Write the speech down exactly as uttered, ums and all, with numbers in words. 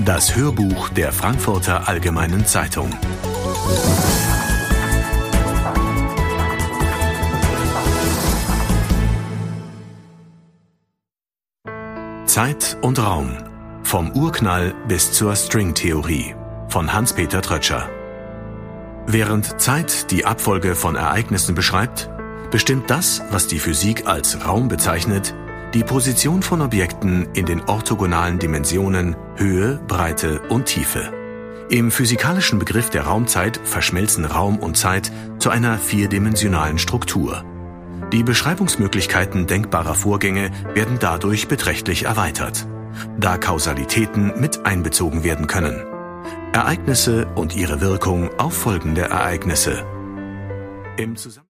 Das Hörbuch der Frankfurter Allgemeinen Zeitung. Zeit und Raum. Vom Urknall bis zur Stringtheorie von Hans-Peter Trötscher. Während Zeit die Abfolge von Ereignissen beschreibt, bestimmt das, was die Physik als Raum bezeichnet, die Position von Objekten in den orthogonalen Dimensionen Höhe, Breite und Tiefe. Im physikalischen Begriff der Raumzeit verschmelzen Raum und Zeit zu einer vierdimensionalen Struktur. Die Beschreibungsmöglichkeiten denkbarer Vorgänge werden dadurch beträchtlich erweitert, da Kausalitäten mit einbezogen werden können. Ereignisse und ihre Wirkung auf folgende Ereignisse. Im Zusammenhang